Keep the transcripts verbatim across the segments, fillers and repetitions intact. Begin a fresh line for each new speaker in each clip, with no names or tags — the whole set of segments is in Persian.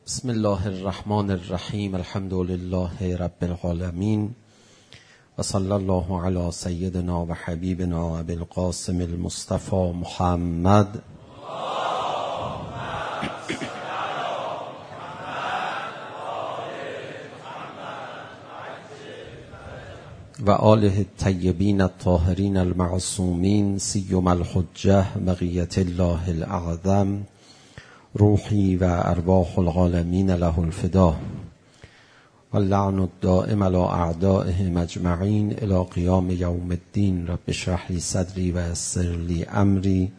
بسم الله الرحمن الرحیم. الحمد لله رب العالمین و صلی الله علی سیدنا و حبیبنا ابی القاسم المصطفى محمد و آله الطیبین الطاهرین المعصومین سیما الحجة بقیة الله الاعظم روحی و ارواح العالمین له الفدا و اللعن الدائم علی اعدائهم اجمعین الی قیام یوم الدین. رب اشرح لی صدری و یسر لی امری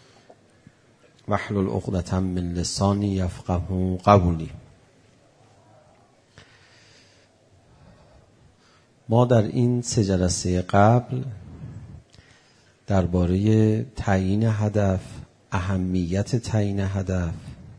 واحلل عقدة من لسانی یفقهوا قولی. ما در این سه جلسه قبل درباره تعیین هدف، اهمیت تعیین هدف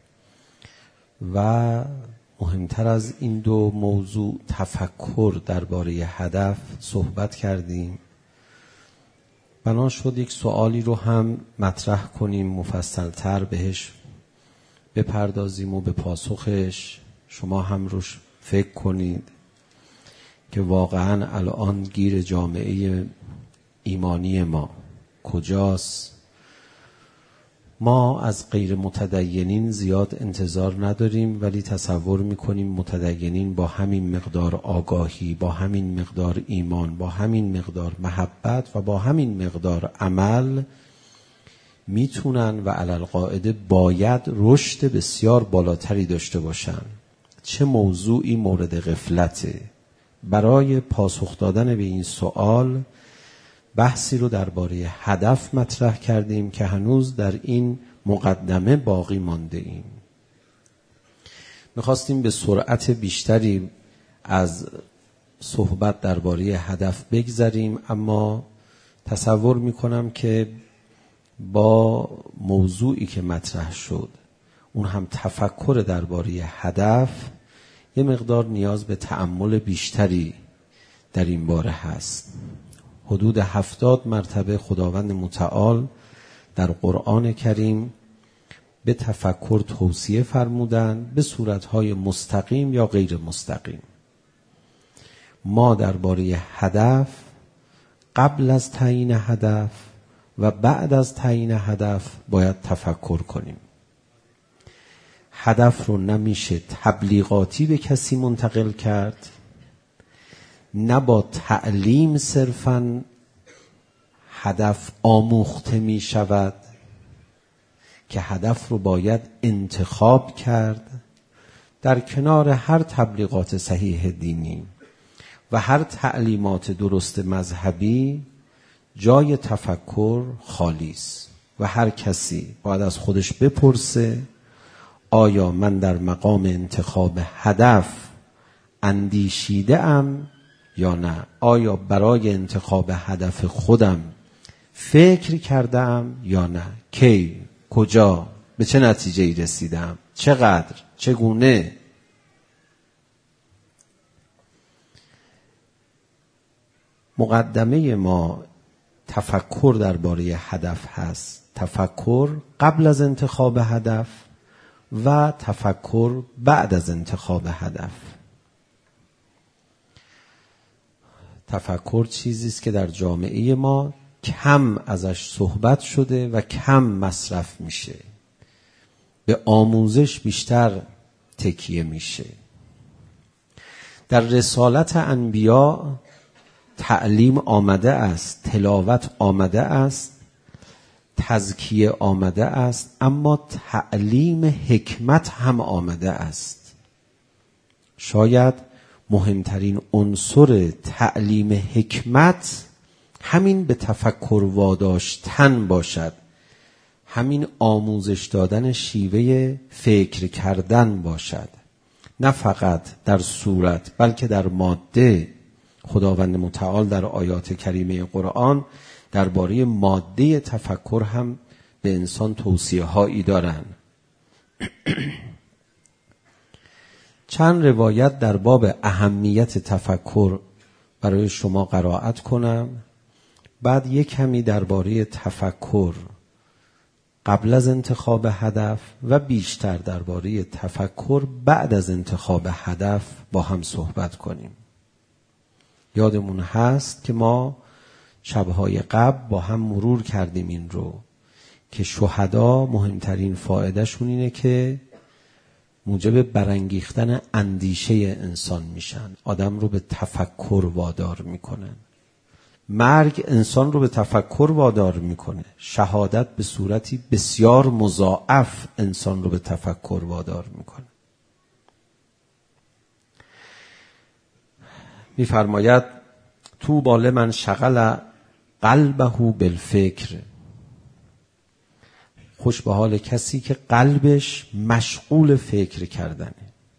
و مهمتر از این دو موضوع تفکر درباره هدف صحبت کردیم. بنا شد یک سوالی رو هم مطرح کنیم، مفصلتر بهش بپردازیم و به پاسخش شما هم روش فکر کنید که واقعا الان گیر جامعه ایمانی ما کجاست. ما از غیر متدینین زیاد انتظار نداریم، ولی تصور میکنیم متدینین با همین مقدار آگاهی، با همین مقدار ایمان، با همین مقدار محبت و با همین مقدار عمل میتونن و علی القاعده باید رشد بسیار بالاتری داشته باشن. چه موضوعی مورد غفلته؟ برای پاسخ دادن به این سوال بحثی رو درباره هدف مطرح کردیم که هنوز در این مقدمه باقی مانده ایم. میخواستیم به سرعت بیشتری از صحبت درباره هدف بگذریم، اما تصور میکنم که با موضوعی که مطرح شد، اون هم تفکر درباره هدف، یه مقدار نیاز به تأمل بیشتری در این باره هست. حدود هفتاد مرتبه خداوند متعال در قرآن کریم به تفکر توصیه فرمودن به صورتهای مستقیم یا غیر مستقیم. ما درباره هدف، قبل از تعیین هدف و بعد از تعیین هدف باید تفکر کنیم. هدف رو نمیشه تبلیغاتی به کسی منتقل کرد، نه با تعلیم صرفاً هدف آموخته می شود که هدف رو باید انتخاب کرد. در کنار هر تبلیغات صحیح دینی و هر تعلیمات درست مذهبی جای تفکر خالی است و هر کسی باید از خودش بپرسه آیا من در مقام انتخاب هدف اندیشیده ام یا نه؟ آیا برای انتخاب هدف خودم فکر کردم یا نه؟ کی، کجا، به چه نتیجه‌ای رسیدم، چقدر، چگونه؟ مقدمه ما تفکر درباره هدف هست. تفکر قبل از انتخاب هدف و تفکر بعد از انتخاب هدف. تفکر چیزی است که در جامعه ما کم ازش صحبت شده و کم مصرف میشه. به آموزش بیشتر تکیه میشه. در رسالت انبیا تعلیم آمده است، تلاوت آمده است، تزکیه آمده است، اما تعلیم حکمت هم آمده است. شاید مهمترین عنصر تعلیم حکمت همین به تفکر واداشتن باشد، همین آموزش دادن شیوه فکر کردن باشد، نه فقط در صورت بلکه در ماده. خداوند متعال در آیات کریمه قرآن درباره ماده تفکر هم به انسان توصیه هایی دارن. چند روایت در باب اهمیت تفکر برای شما قرائت کنم، بعد یک کمی درباره تفکر قبل از انتخاب هدف و بیشتر درباره تفکر بعد از انتخاب هدف با هم صحبت کنیم. یادمون هست که ما شبهای قبل با هم مرور کردیم این رو که شهدا مهمترین فایدهشون اینه که موجب برانگیختن اندیشه انسان میشن، آدم رو به تفکر وادار میکنن. مرگ انسان رو به تفکر وادار میکنه، شهادت به صورتی بسیار مضاعف انسان رو به تفکر وادار میکنه. میفرماید طوبی لمن شغل قلبه بالفکر، خوش به حال کسی که قلبش مشغول فکر کردنه.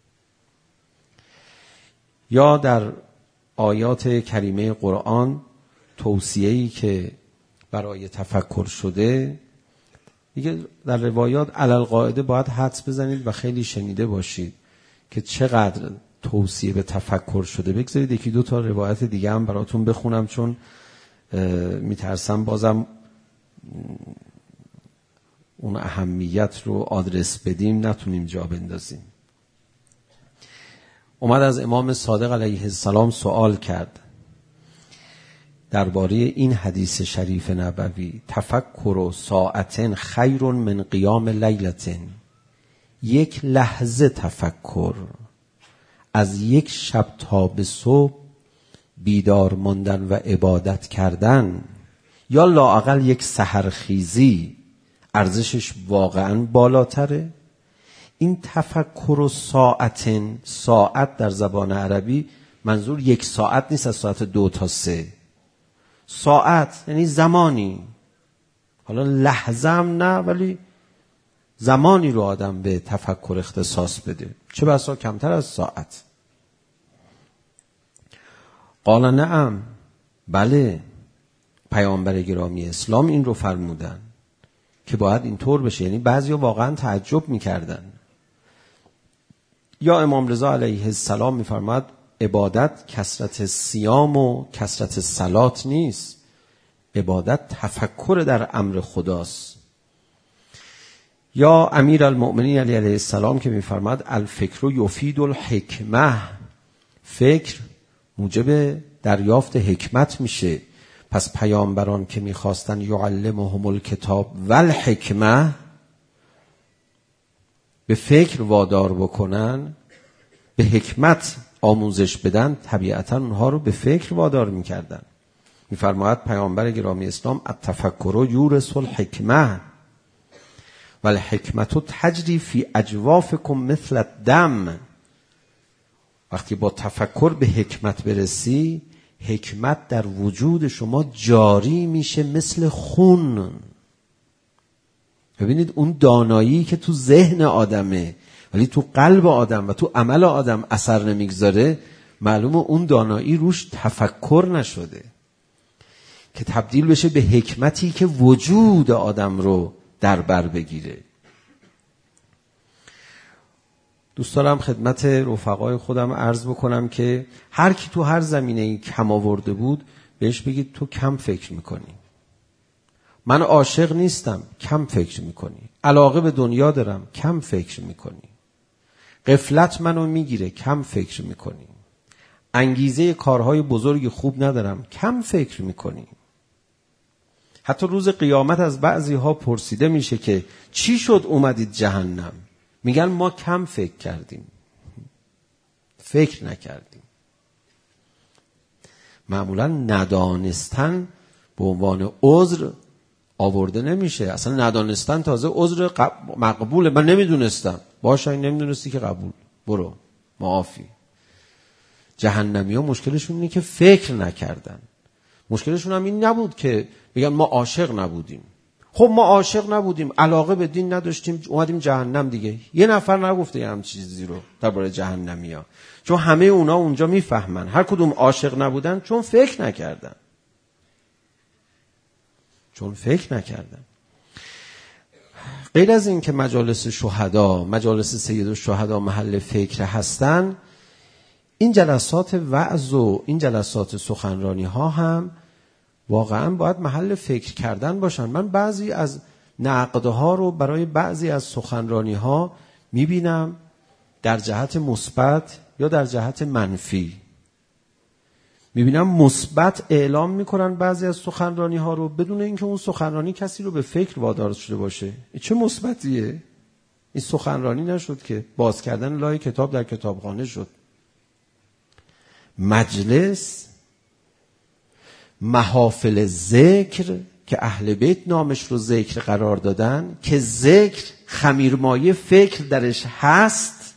یا در آیات کریمه قرآن توصیه‌ای که برای تفکر شده، دیگه در روایات علی القاعده باید حدس بزنید و خیلی شنیده باشید که چقدر توصیه به تفکر شده. بگذارید یکی دو تا روایت دیگه هم براتون بخونم، چون میترسم بازم اون اهمیت رو آدرس بدیم نتونیم جا بندازیم. اومد از امام صادق علیه السلام سوال کرد درباره این حدیث شریف نبوی: تفکر و ساعتن خیر من قیام لیلتن، یک لحظه تفکر از یک شب تا به صبح بیدار ماندن و عبادت کردن، یا لااقل یک سحرخیزی، ارزشش واقعا بالاتره. این تفکر و ساعتن، ساعت در زبان عربی منظور یک ساعت نیست از ساعت دو تا سه، ساعت یعنی زمانی، حالا لحظه هم نه ولی زمانی رو آدم به تفکر اختصاص بده، چه بسا کمتر از ساعت. قال نعم، بله، پیامبر گرامی اسلام این رو فرمودن که باید اینطور بشه. یعنی بعضیا واقعا تعجب میکردن. یا امام رضا علیه السلام میفرماد عبادت کثرت صیام و کثرت صلات نیست، عبادت تفکر در امر خداست. یا امیر المؤمنین علی علیه السلام که میفرماد الفکر یفید الحکمه، فکر موجب دریافت حکمت میشه. پس پیامبران که میخواستن یعلمهم الکتاب والحکمه، به فکر وادار بکنن، به حکمت آموزش بدن، طبیعتا اونها رو به فکر وادار میکردن. میفرماید پیامبر گرامی اسلام التفکر یورث الحکمه والحکمت تجری فی اجوافکم مثل الدم. وقتی با تفکر به حکمت برسی، حکمت در وجود شما جاری میشه مثل خون. ببینید اون دانایی که تو ذهن آدمه ولی تو قلب آدم و تو عمل آدم اثر نمیگذاره، معلومه اون دانایی روش تفکر نشده که تبدیل بشه به حکمتی که وجود آدم رو در بر بگیره. دوست دارم خدمت رفقای خودم عرض بکنم که هر کی تو هر زمینه‌ای کم آورده بود بهش بگید تو کم فکر میکنی. من عاشق نیستم، کم فکر میکنی. علاقه به دنیا دارم، کم فکر میکنی. غفلت منو میگیره، کم فکر میکنی. انگیزه کارهای بزرگ خوب ندارم، کم فکر میکنی. حتی روز قیامت از بعضی ها پرسیده میشه که چی شد اومدید جهنم؟ میگن ما کم فکر کردیم، فکر نکردیم. معمولا ندانستن به عنوان عذر آورده نمیشه. اصلا ندانستن تازه عذر مقبوله. من نمیدونستم. باشه این نمیدونستی که قبول، برو معافی. جهنمی ها مشکلشون اینه که فکر نکردن. مشکلشون هم این نبود که بگن ما عاشق نبودیم. خب ما عاشق نبودیم، علاقه به دین نداشتیم، اومدیم جهنم دیگه. یه نفر نگفته یه هم چیزی رو درباره جهنمی ها، چون همه اونا اونجا میفهمن هر کدوم عاشق نبودن چون فکر نکردن. چون فکر نکردن. غیر از این که مجالس شهدا، مجالس سید الشهدا محل فکر هستن، این جلسات وعظ و این جلسات سخنرانی ها هم واقعا باید محل فکر کردن باشن. من بعضی از نقدها رو برای بعضی از سخنرانی‌ها می‌بینم در جهت مثبت یا در جهت منفی. می‌بینم مثبت اعلام می‌کنن بعضی از سخنرانی‌ها رو بدون اینکه اون سخنرانی کسی رو به فکر وادار شده باشه. چه مثبتیه؟ این سخنرانی نشد که، باز کردن لای کتاب در کتابخانه شد. مجلس، محافل ذکر که اهل بیت نامش رو ذکر قرار دادن، که ذکر خمیرمایه فکر درش هست.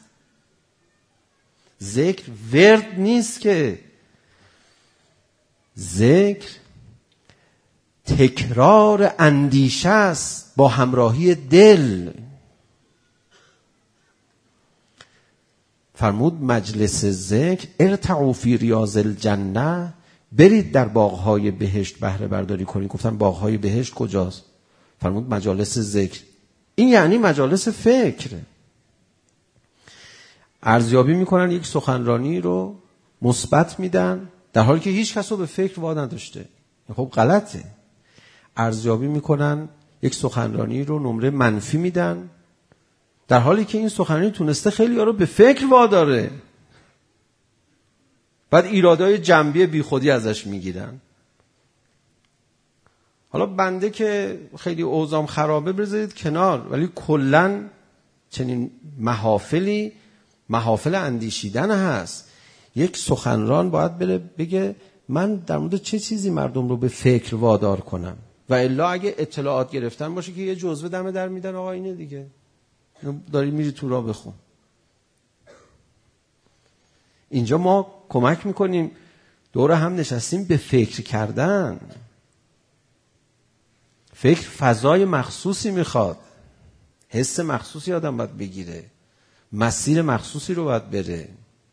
ذکر ورد نیست که، ذکر تکرار اندیشه است با همراهی دل. فرمود مجلس ذکر ارتعوا فی ریاض الجنه، برید در باغ‌های بهشت بهره برداری کنید. گفتن باغ‌های بهشت کجاست؟ فرمود مجالس ذکر. این یعنی مجالس فکر. ارزیابی میکنن یک سخنرانی رو مثبت میدن در حالی که هیچ کس رو به فکر وا نداشته. خب غلطه. ارزیابی میکنن یک سخنرانی رو نمره منفی میدن در حالی که این سخنرانی تونسته خیلی ها رو به فکر واداره. بعد ایرادای جنبی بی خودی ازش میگیرن. حالا بنده که خیلی اوضاعم خرابه بذارید کنار، ولی کلن چنین محافلی محافل اندیشیدن هست. یک سخنران باید بره بگه من در مورد چه چیزی مردم رو به فکر وادار کنم، و الا اگه اطلاعات گرفتن باشه که یه جزوه دم در میدن آقا اینه دیگه، داری میری تو راه بخون. اینجا ما کمک میکنیم، دور هم نشستیم به فکر کردن. فکر فضای مخصوصی میخواد، حس مخصوصی آدم باید بگیره، مسیر مخصوصی رو باید بره.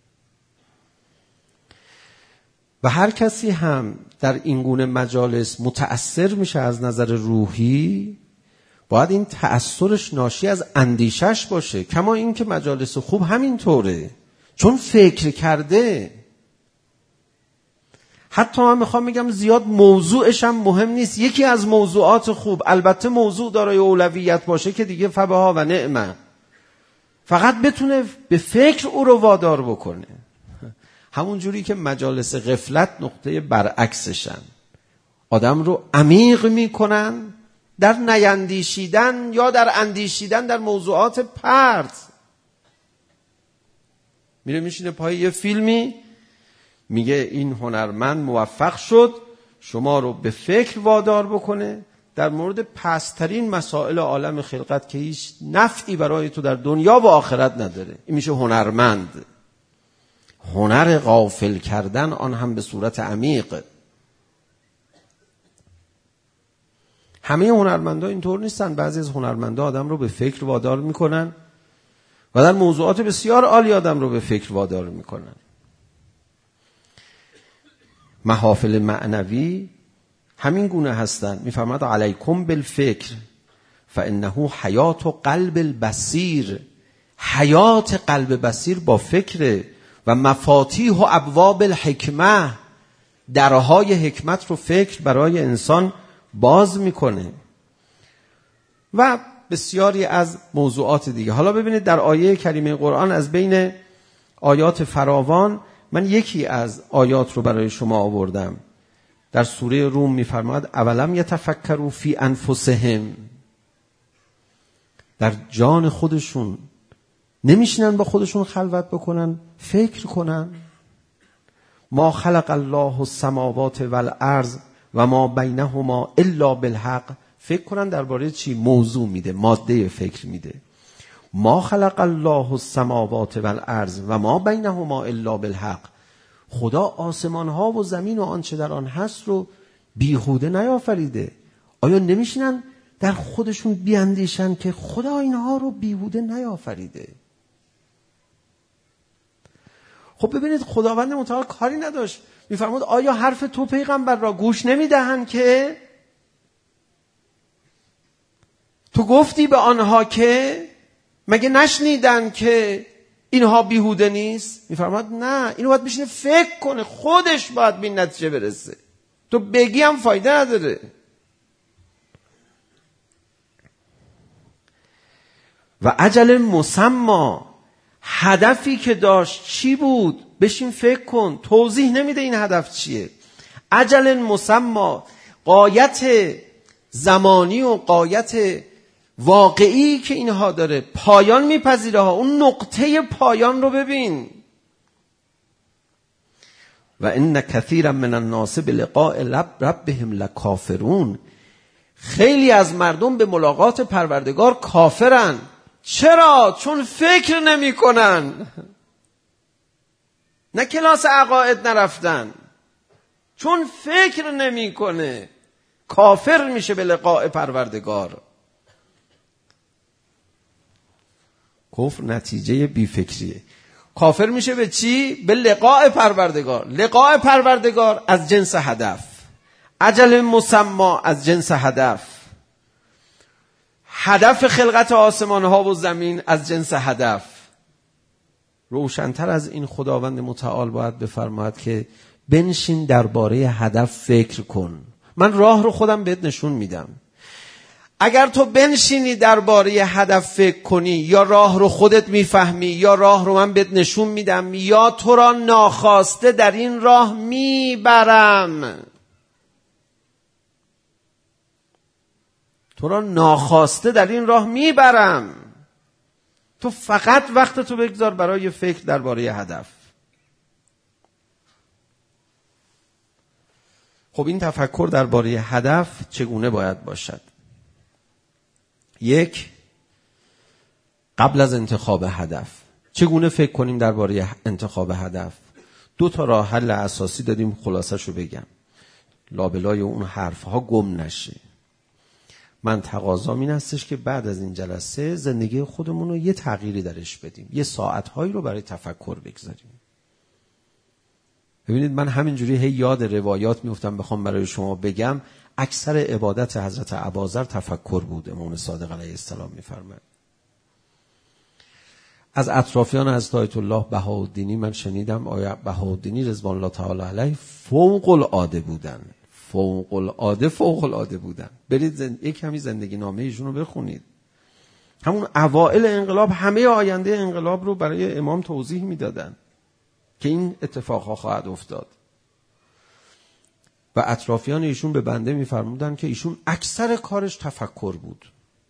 و هر کسی هم در این گونه مجالس متأثر میشه از نظر روحی، باید این تأثرش ناشی از اندیشش باشه. کما این که مجالس خوب همین طوره، چون فکر کرده. حتی من میخوام بگم زیاد موضوعش هم مهم نیست. یکی از موضوعات خوب، البته موضوع دارای اولویت باشه که دیگه فبها و نعمه، فقط بتونه به فکر او رو وادار بکنه. همون جوری که مجالس غفلت نقطه برعکسشن، آدم رو عمیق میکنن در نیندیشیدن یا در اندیشیدن در موضوعات پرت. میره میشینه پای یه فیلمی، میگه این هنرمند موفق شد شما رو به فکر وادار بکنه در مورد پست‌ترین مسائل عالم خلقت که هیچ نفعی برای تو در دنیا و آخرت نداره. این میشه هنرمند. هنر غافل کردن، آن هم به صورت عمیق. همه هنرمندا اینطور نیستن. بعضی از هنرمندا آدم رو به فکر وادار میکنن و در موضوعات بسیار عالی آدم رو به فکر وادار میکنن. محافل معنوی همین گونه هستن. میفرماد علیکم بالفکر فانه حیات قلب البصیر. حیات قلب بصیر با فکره. و مفاتیح و ابواب الحکمه، درهای حکمت رو فکر برای انسان باز میکنه. و بسیاری از موضوعات دیگه. حالا ببینید در آیه کریمه قرآن از بین آیات فراوان من یکی از آیات رو برای شما آوردم. در سوره روم میفرماد اولم یتفکروا فی انفسهم. در جان خودشون نمیشنن با خودشون خلوت بکنن، فکر کنن. ما خلق الله السماوات والارض و ما بینهما الا بالحق. فکر کنن درباره چی؟ موضوع میده، ماده فکر میده. ما خلق الله السماوات والارض و ما بینهما الا بالحق. خدا آسمان ها و زمین و آنچه در آن هست رو بیهوده نیافریده. آیا نمیشنن در خودشون بیاندیشن که خدا اینها رو بیهوده نیافریده؟ خب ببینید خداوند متعال کاری نداشت. میفرمود آیا حرف تو پیغمبر را گوش نمیدهند که تو گفتی به آنها که مگه نشنیدن که اینها بیهوده نیست؟ میفرماد نه، اینو باید بشینه فکر کنه، خودش باید به این نتیجه برسه. تو بگی هم فایده نداره. و اجل مسمى، هدفی که داشت چی بود؟ بشین فکر کن. توضیح نمیده این هدف چیه. اجل مسمى، غایت زمانی و غایت واقعی که اینها داره، پایان میپذیره ها. اون نقطه پایان رو ببین. و ان کثیرا من الناس بلقاء ربهم لکافرون، خیلی از مردم به ملاقات پروردگار کافرن. چرا؟ چون فکر نمی کنن. نه کلاس عقاید نرفتن، چون فکر نمی کنه کافر میشه به لقاء پروردگار. کفر نتیجه بیفکریه. کافر میشه به چی؟ به لقاء پروردگار. لقاء پروردگار از جنس هدف، اجل مسمى از جنس هدف، هدف خلقت آسمان ها و زمین از جنس هدف. روشن‌تر از این خداوند متعال باید بفرماید که بنشین درباره هدف فکر کن. من راه رو خودم بهت نشون میدم. اگر تو بنشینی درباره هدف فکر کنی، یا راه رو خودت میفهمی، یا راه رو من بهت نشون میدم، یا تو را ناخواسته در این راه میبرم. تو را ناخواسته در این راه میبرم. تو فقط وقت تو بگذار برای فکر درباره هدف. خب این تفکر درباره هدف چگونه باید باشد؟ یک، قبل از انتخاب هدف چگونه فکر کنیم درباره انتخاب هدف؟ دو تا راه حل اساسی دادیم، خلاصه‌شو بگم لابلای اون حرفها گم نشه. من تقاضام این هستش که بعد از این جلسه زندگی خودمون رو یه تغییری درش بدیم، یه ساعتهایی رو برای تفکر بگذاریم. ببینید من همینجوری هی یاد روایات میفتم بخوام برای شما بگم. اکثر عبادت حضرت اباذر تفکر بود. امام صادق علیه السلام میفرماید. از اطرافیان حضرت آیت الله بهاءالدینی من شنیدم آیا بهاءالدینی رضوان الله تعالی علیه فوق العاده بودن. فوق العاده فوق العاده بودن. برید زند... یک کمی زندگی نامه ایشون رو بخونید. همون اوائل انقلاب همه آینده انقلاب رو برای امام توضیح میدادن که این اتفاقها خواهد افتاد. و اطرافیان ایشون به بنده میفرمودن که ایشون اکثر کارش تفکر بود.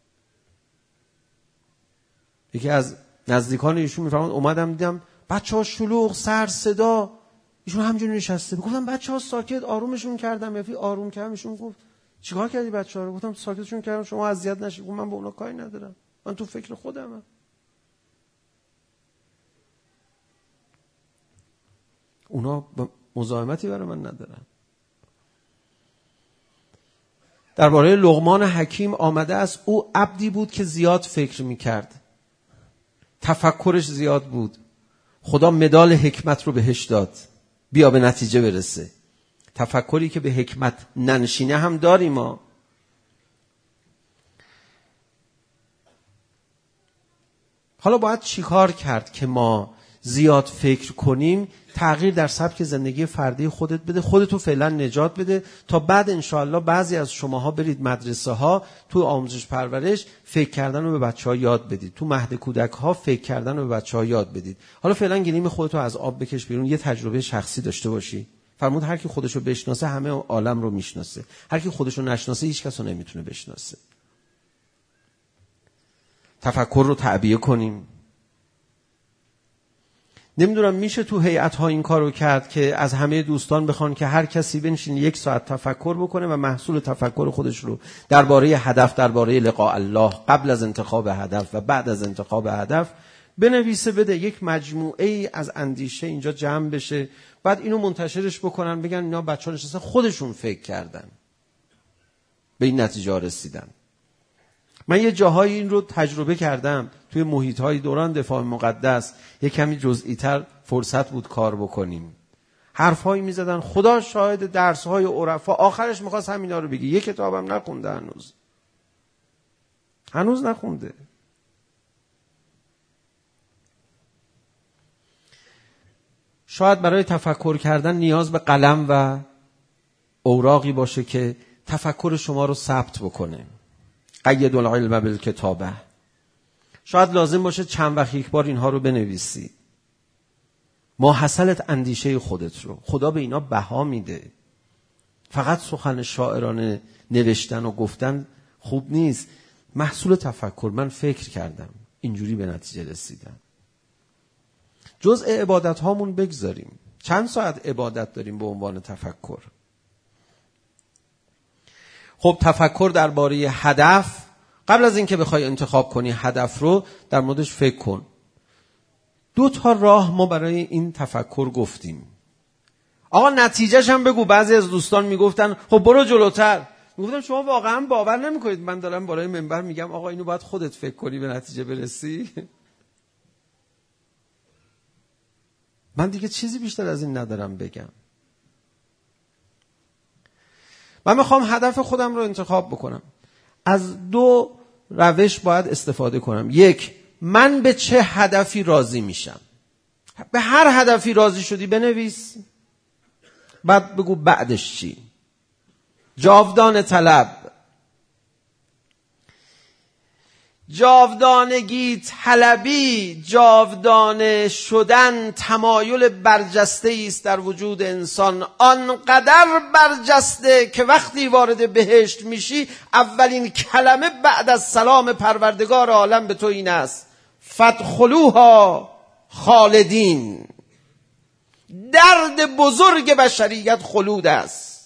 یکی از نزدیکان ایشون میفرمود اومدم دیدم بچه‌ها شلوغ، سر صدا، ایشون همینجوری نشسته. گفتم بچه‌ها ساکت، آرومشون کردم. یفی آروم کردم. ایشون گفت چیکار کردی بچه‌ها رو؟ گفتم ساکتشون کردم شما اذیت نشید. گفت من با اونا کاری ندارم، من تو فکر خودمم. اونا مزاحمتی برای من ندارن. درباره لقمان حکیم آمده است او عبدی بود که زیاد فکر میکرد، تفکرش زیاد بود. خدا مدال حکمت رو بهش داد بیا به نتیجه برسه. تفکری که به حکمت ننشینه هم داریم ما. حالا باید چیکار کرد که ما زیاد فکر کنیم؟ تغییر در سبک زندگی فردی خودت بده، خودتو فعلا نجات بده تا بعد انشاءالله بعضی از شماها برید مدرسه ها، تو آموزش پرورش فکر کردن رو به بچه‌ها یاد بدید، تو مهد کودک ها فکر کردن رو به بچه‌ها یاد بدید. حالا فعلا گلیم خودتو از آب بکش بیرون، یه تجربه شخصی داشته باشی. فرمود هر کی خودشو بشناسه همه عالم رو میشناسه، هر کی خودشو نشناسه هیچ کس رو نمیتونه بشناسه. تفکر رو تعبیه کنیم. نمیدونم میشه تو هیئت ها این کارو کرد که از همه دوستان بخوان که هر کسی بنشین یک ساعت تفکر بکنه و محصول تفکر خودش رو درباره هدف، درباره لقاء الله قبل از انتخاب هدف و بعد از انتخاب هدف بنویسه، بده. یک مجموعه ای از اندیشه اینجا جمع بشه، بعد اینو منتشرش بکنن، بگن اینا بچه‌ها نشستن خودشون فکر کردن به این نتیجه رسیدن. من یه جاهایی این رو تجربه کردم توی محیط‌های دوران دفاع مقدس. یه کمی جزئی‌تر فرصت بود کار بکنیم. حرف‌هایی می‌زدن خدا شاهد، درس‌های عرفا. آخرش می‌خواست همینا رو بگی. یه کتابم نخونده هنوز. هنوز نخونده. شاید برای تفکر کردن نیاز به قلم و اوراقی باشه که تفکر شما رو ثبت بکنه. قید العلم بالکتابه. شاید لازم باشه چند وقت یک بار اینها رو بنویسی. ماحصلت اندیشه خودت رو. خدا به اینا بها میده. فقط سخن شاعرانه نوشتن و گفتن خوب نیست. محصول تفکر. من فکر کردم، اینجوری به نتیجه رسیدم. جزء عبادت هامون بگذاریم. چند ساعت عبادت داریم به عنوان تفکر؟ خب تفکر درباره هدف، قبل از اینکه بخوای انتخاب کنی هدف رو، در موردش فکر کن. دو تا راه ما برای این تفکر گفتیم. آقا نتیجهش هم بگو. بعضی از دوستان میگفتن خب برو جلوتر. میگفتم شما واقعا باور نمیکنید من دارم بالای منبر میگم آقا اینو باید خودت فکر کنی به نتیجه برسی؟ من دیگه چیزی بیشتر از این ندارم بگم. من میخوام هدف خودم رو انتخاب بکنم. از دو روش باید استفاده کنم. یک، من به چه هدفی راضی میشم. به هر هدفی راضی شدی بنویس. بعد بگو بعدش چی. جاودان طلب، جاودانگی طلبی، جاودانه شدن تمایل برجسته است در وجود انسان، آنقدر برجسته که وقتی وارد بهشت میشی اولین کلمه بعد از سلام پروردگار عالم به تو این است: فادخلوها خالدین. درد بزرگ بشریت خلود است.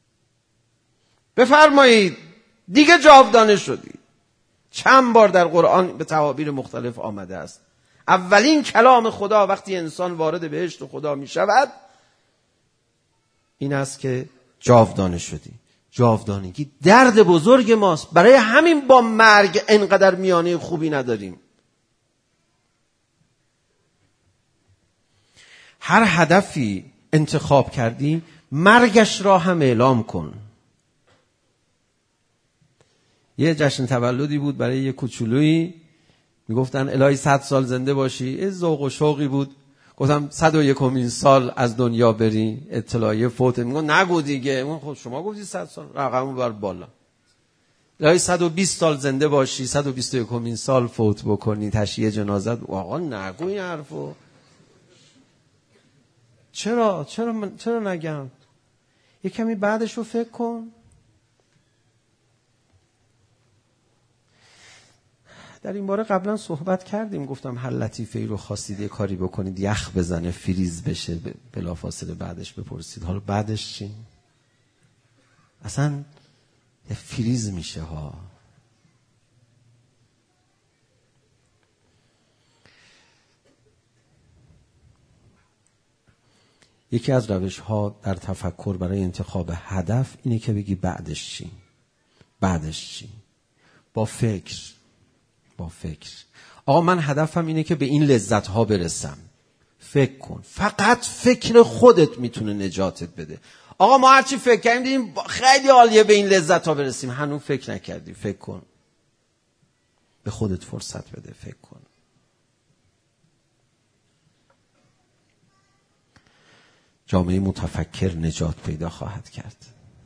بفرمایید دیگه جاودانه شدی. چند بار در قرآن به تعابیر مختلف آمده است. اولین کلام خدا وقتی انسان وارد بهشت خدا می شود این است که جاودانه شدی. جاودانگی درد بزرگ ماست. برای همین با مرگ انقدر میانه خوبی نداریم. هر هدفی انتخاب کردی مرگش را هم اعلام کن. یه جشن تولدی بود برای یه کوچولویی، میگفتن الهی صد سال زنده باشی. یه ذوق و شوقی بود. گفتم صد و یکمین سال از دنیا بری، اطلاعیه فوت. میگن نگو دیگه. خب شما گفتی صد سال، رقمو بر بالا. الهی صد و بیست سال زنده باشی، صد و بیست و یکمین سال فوت بکنی، تشییع جنازت. آقا نگو این حرفو. چرا چرا من چرا نگم؟ یه کمی بعدش رو فکر کن. در این باره قبلا صحبت کردیم. گفتم هر لطیفه ای رو خواستید یه کاری بکنید یخ بزنه، فریز بشه، بلافاصله بعدش بپرسید حالا بعدش چی؟ اصلا یه فریز میشه ها. یکی از روش ها در تفکر برای انتخاب هدف اینه که بگی بعدش چی؟ بعدش چی؟ با فکر. با فکر. آقا من هدفم اینه که به این لذت ها برسم. فکر کن. فقط فکر خودت میتونه نجاتت بده. آقا ما هرچی فکر کردیم دیدیم خیلی عالیه به این لذت ها برسیم. هنوز فکر نکردی. فکر کن. به خودت فرصت بده. فکر کن. جامعه متفکر نجات پیدا خواهد کرد.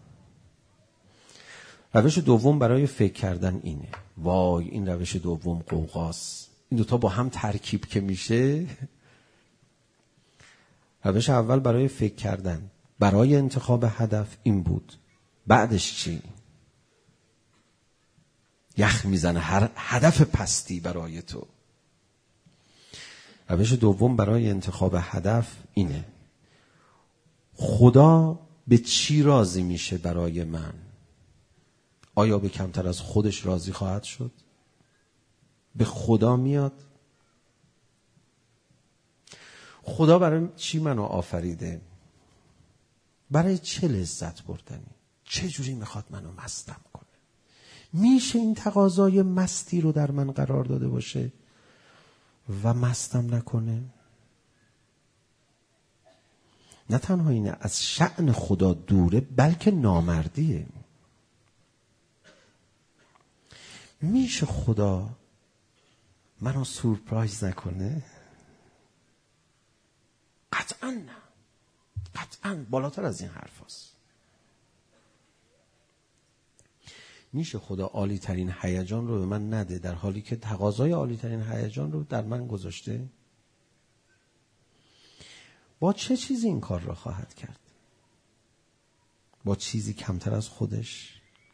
روش دوم برای فکر کردن اینه. وای این روش دوم قوقاست. این دوتا با هم ترکیب که میشه. روش اول برای فکر کردن برای انتخاب هدف این بود. بعدش چی؟ یخ میزنه هر هدف پستی برای تو. روش دوم برای انتخاب هدف اینه. خدا به چی راضی میشه برای من؟ آیا به کمتر از خودش راضی خواهد شد؟ به خدا میاد؟ خدا برای چی منو آفریده؟ برای چه لذت بردنی؟ چه جوری میخواد منو مستم کنه؟ میشه این تقاضای مستی رو در من قرار داده باشه و مستم نکنه؟ نه تنها اینه از شأن خدا دوره، بلکه نامردیه. میشه خدا منو سورپرایز نکنه؟ قطعا نه. قطعا بالاتر از این حرف هست. میشه خدا عالی ترین هیجان رو به من نده در حالی که تقاضای عالی ترین هیجان رو در من گذاشته؟ با چه چیزی این کار را خواهد کرد؟ با چیزی کمتر از خودش؟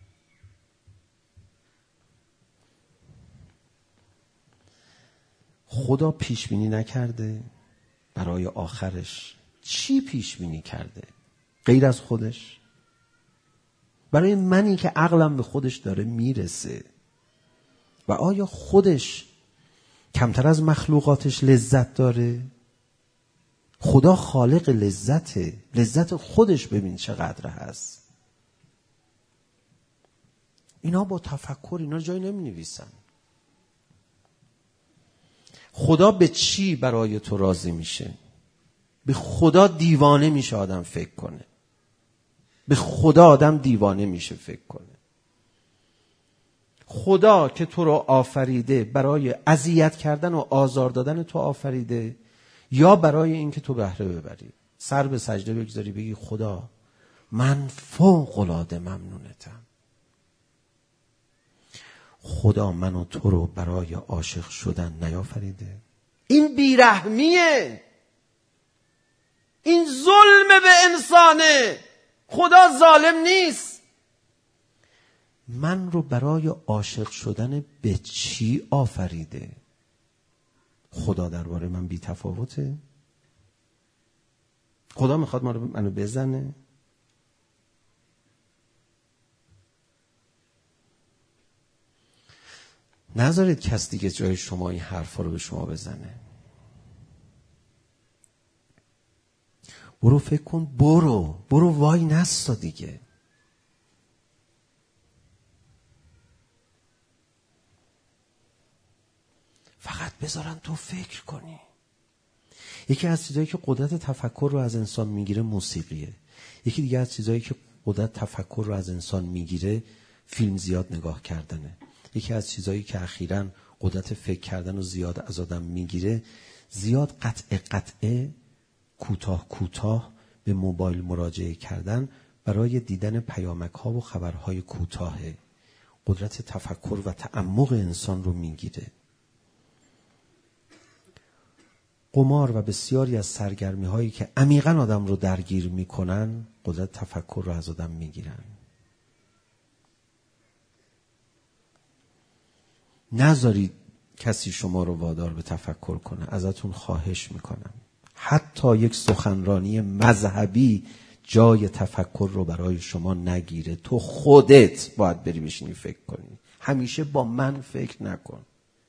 خدا پیش بینی نکرده برای آخرش؟ چی پیش بینی کرده غیر از خودش؟ برای منی که عقلم به خودش داره میرسه، و آیا خودش کمتر از مخلوقاتش لذت داره؟ خدا خالق لذته، لذت خودش ببین چقدر هست. اینا با تفکر اینا جایی نمی نویسن. خدا به چی برای تو راضی میشه؟ به خدا دیوانه میشه آدم فکر کنه. به خدا آدم دیوانه میشه فکر کنه. خدا که تو رو آفریده برای اذیت کردن و آزار دادن تو آفریده، یا برای اینکه تو بهره ببری؟ سر به سجده بگذاری بگی خدا من فوق العاده ممنونتم. خدا منو تو رو برای عاشق شدن نیافریده؟ این بیرحمیه، این ظلم به انسانه. خدا ظالم نیست. من رو برای عاشق شدن به چی آفریده؟ خدا درباره من بی تفاوته؟ خدا میخواد منو بزنه؟ نذارید کس دیگه جای شما این حرفا رو به شما بزنه. برو فکر کن، برو برو وای نستا دیگه. فقط بذارن تو فکر کنی. یکی از چیزایی که قدرت تفکر رو از انسان میگیره موسیقیه. یکی دیگه از چیزایی که قدرت تفکر رو از انسان میگیره فیلم زیاد نگاه کردنه. یکی از چیزایی که اخیراً قدرت فکر کردن رو زیاد از آدم میگیره زیاد قطع قطعه کوتاه کوتاه به موبایل مراجعه کردن برای دیدن پیامک ها و خبرهای کوتاهه. قدرت تفکر و تعمق انسان رو میگیره. قمار و بسیاری از سرگرمی هایی که عمیقاً آدم رو درگیر میکنن قدرت تفکر رو از آدم میگیرن. نذارید کسی شما رو وادار به تفکر کنه. ازتون خواهش میکنم حتی یک سخنرانی مذهبی جای تفکر رو برای شما نگیره. تو خودت باید بری بشینی فکر کنی. همیشه با من فکر نکن،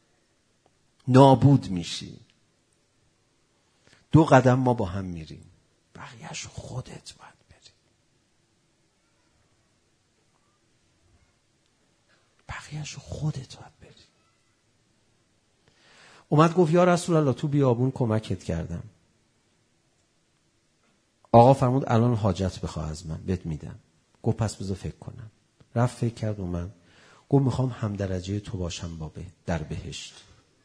نابود میشی. دو قدم ما با هم میریم، بقیهش خودت باید بری. بقیهش خودت باید بری. اومد گفت یا رسول الله تو بیابون کمکت کردم. آقا فرمود الان حاجت بخواه از من بهت میدم. گفت پس بذار فکر کنم. رفت فکر کرد اومد گفت میخوام هم درجه تو باشم با به در بهشت.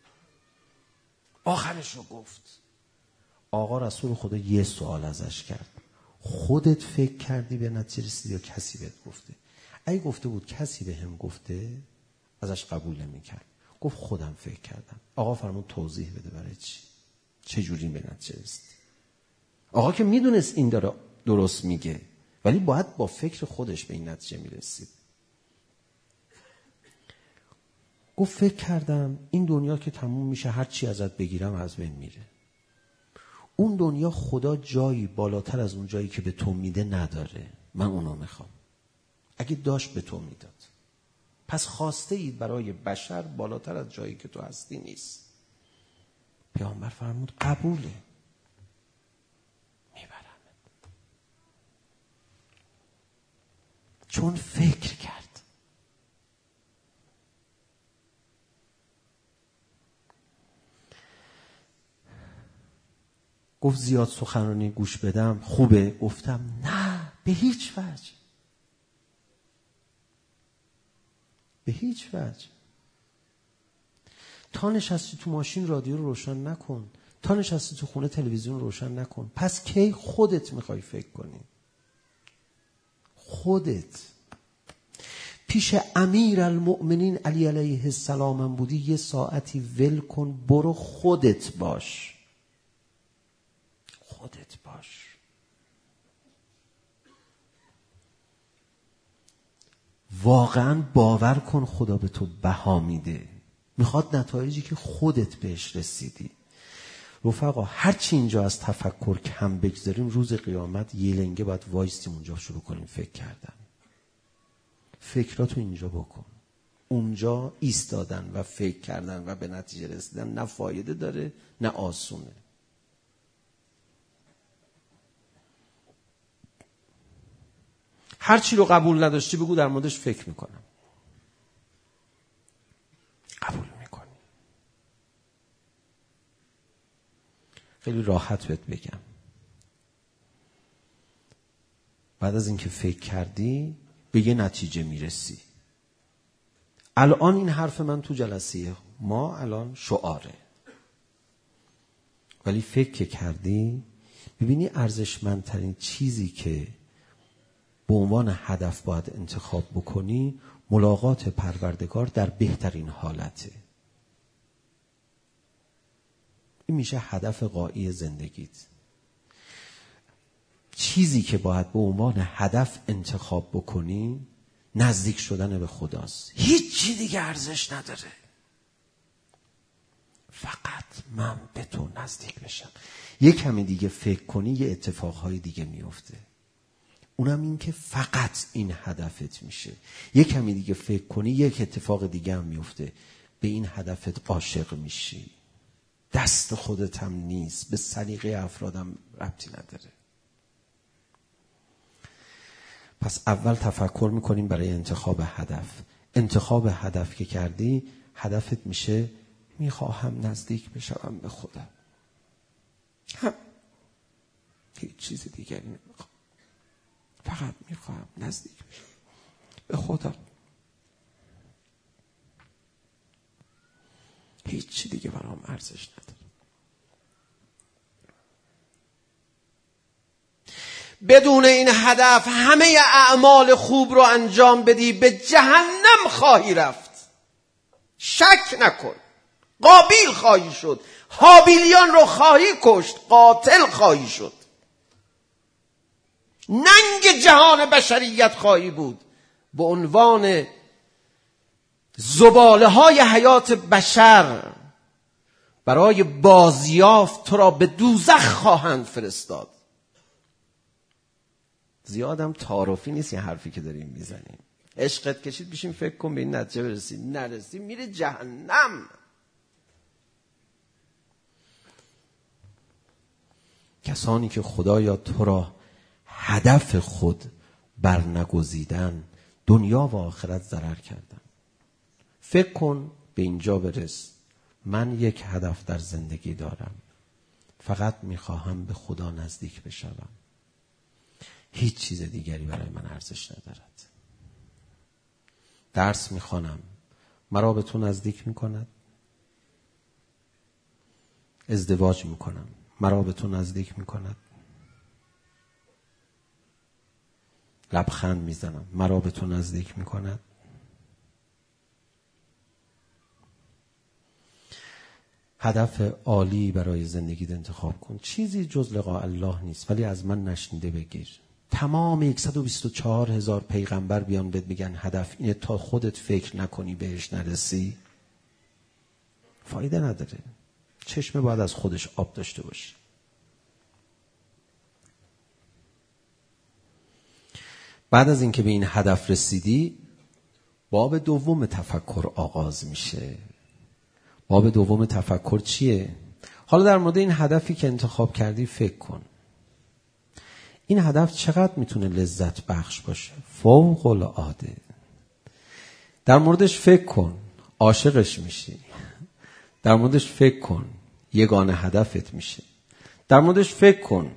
آخرش رو گفت. آقا رسول خدا یه سوال ازش کرد. خودت فکر کردی به نتیجه رسیدی یا کسی بهت گفته؟ اگه گفته بود کسی به هم گفته ازش قبول نمی‌کرد. گفت خودم فکر کردم. آقا فرمود توضیح بده برای چی؟ چه جوری به نتیجه رسیدی؟ آقا که میدونست این داره درست میگه ولی باید با فکر خودش به این نتیجه میرسید. گفت فکر کردم این دنیا که تموم میشه هر چی ازت بگیرم از بین میره. اون دنیا خدا جایی بالاتر از اون جایی که به تو میده نداره. من اونو میخوام. اگه داشت به تو میداد. پس خواسته ای برای بشر بالاتر از جایی که تو هستی نیست. پیامبر فرمود قبوله. میبرم. چون فکر کرد. گفت زیاد سخنرانی گوش بدم خوبه؟ گفتم نه به هیچ وجه. به هیچ وجه. تا نشستی تو ماشین رادیو رو روشن نکن. تا نشستی تو خونه تلویزیون روشن نکن. پس کی خودت میخوای فکر کنی؟ خودت. پیش امیر المؤمنین علی علیه السلام هم بودی، یه ساعتی ول کن، برو خودت باش، خودت باش. واقعا باور کن خدا به تو بها میده، میخواد نتایجی که خودت بهش رسیدی. رفقا هرچی اینجا از تفکر کم بگذاریم، روز قیامت یه لنگه باید وایستیم اونجا شروع کنیم فکر کردن. فکراتو اینجا بکن. اونجا ایستادن و فکر کردن و به نتیجه رسیدن نه فایده داره نه آسونه. هر چی رو قبول نداشتی بگو در موردش فکر میکنم. قبول میکنی. خیلی راحت بهت بگم، بعد از اینکه فکر کردی به یه نتیجه میرسی. الان این حرف من تو جلسه ما الان شعاره، ولی فکر کردی ببینی ارزشمندترین چیزی که به عنوان هدف باید انتخاب بکنی ملاقات پروردگار در بهترین حالته. این میشه هدف غایی زندگیت. چیزی که باید به عنوان هدف انتخاب بکنی نزدیک شدن به خداست. هیچ چی دیگه ارزش نداره. فقط من به تو نزدیک بشم. یه کمی دیگه فکر کنی یه اتفاقهای دیگه میفته. اونم این که فقط این هدفت میشه. یه کمی دیگه فکر کنی یک اتفاق دیگه هم میفته. به این هدفت عاشق میشی. دست خودت هم نیست. به سلیقه افرادم ربطی نداره. پس اول تفکر میکنیم برای انتخاب هدف. انتخاب هدف که کردی، هدفت میشه میخواهم نزدیک بشم به خدا. هم هیچ چیز دیگری نمیخوام. فقط میخواهم نزدیک بشم به خدا. هیچ چی دیگه برام ارزش نداره. بدون این هدف همه اعمال خوب رو انجام بدی به جهنم خواهی رفت. شک نکن. قابیل خواهی شد. هابیلیان رو خواهی کشت. قاتل خواهی شد. ننگ جهان بشریت خواهی بود. به عنوان زباله های حیات بشر برای بازیافت تو را به دوزخ خواهند فرستاد. زیادم تعارفی نیست این حرفی که داریم میزنیم. عشقت کشید بشین فکر کن به این نتیجه برسی. نرسی میره جهنم. کسانی که خدایا تو را هدف خود برنگزیدن دنیا و آخرت ضرر کردن. فکر کن به اینجا برس. من یک هدف در زندگی دارم. فقط میخواهم به خدا نزدیک بشوم. هیچ چیز دیگری برای من ارزش ندارد. درس میخوانم. مرا به تو نزدیک میکند. ازدواج میکنم. مرا به تو نزدیک میکند. لبخند میزنم. مرا به تو نزدیک میکند. هدف عالی برای زندگیت انتخاب کن. چیزی جز لقاء الله نیست، ولی از من نشنیده بگیر. تمام صد و بیست و چهار هزار پیغمبر بیان بهت بگن هدف اینه، تا خودت فکر نکنی بهش نرسی فایده نداره. چشم باید از خودش آب داشته باشه. بعد از اینکه به این هدف رسیدی، باب دوم تفکر آغاز میشه. باب دوم تفکر چیه؟ حالا در مورد این هدفی که انتخاب کردی فکر کن. این هدف چقدر میتونه لذت بخش باشه؟ فوق العاده. در موردش فکر کن، عاشقش میشی. در موردش فکر کن، یگانه هدفت میشه. در موردش فکر کن،